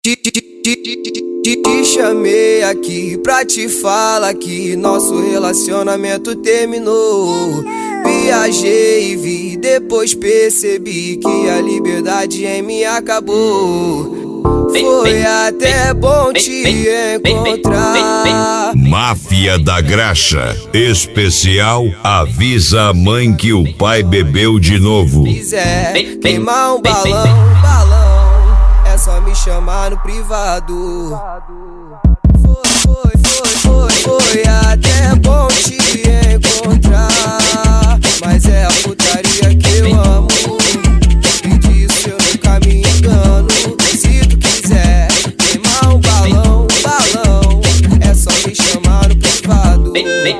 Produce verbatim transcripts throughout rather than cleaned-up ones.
Te, te, te, te, te chamei aqui pra te falar que nosso relacionamento terminou. Viajei e vi, depois percebi que a liberdade em mim acabou. Foi até bom te encontrar. Máfia da Graxa, especial avisa a mãe que o pai bebeu de novo. Se quiser queimar um balão, balão, é só me chamar no privado. Foi, foi, foi, foi, foi até bom te encontrar, mas é a putaria que eu amo. E disso eu nunca me engano. Se tu quiser queimar um balão, balão, é só me chamar no privado.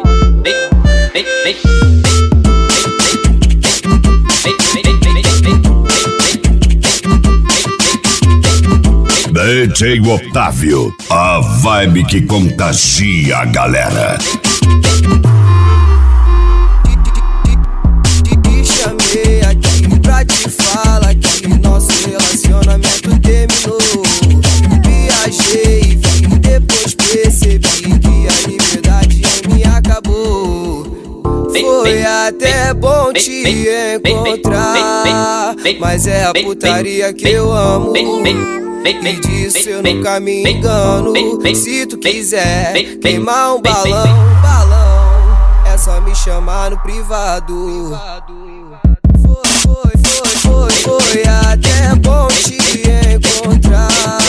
D J Otávio, a vibe que contagia a galera. Te chamei aqui pra te falar que nosso relacionamento terminou. Viajei e vi, depois percebi que a liberdade em mim acabou. Foi até bom te encontrar, mas é a putaria que eu amo. E disso eu nunca me engano. Se tu quiser queimar um balão, balão, é só me chamar no privado. Foi, foi, foi, foi, foi até bom te encontrar.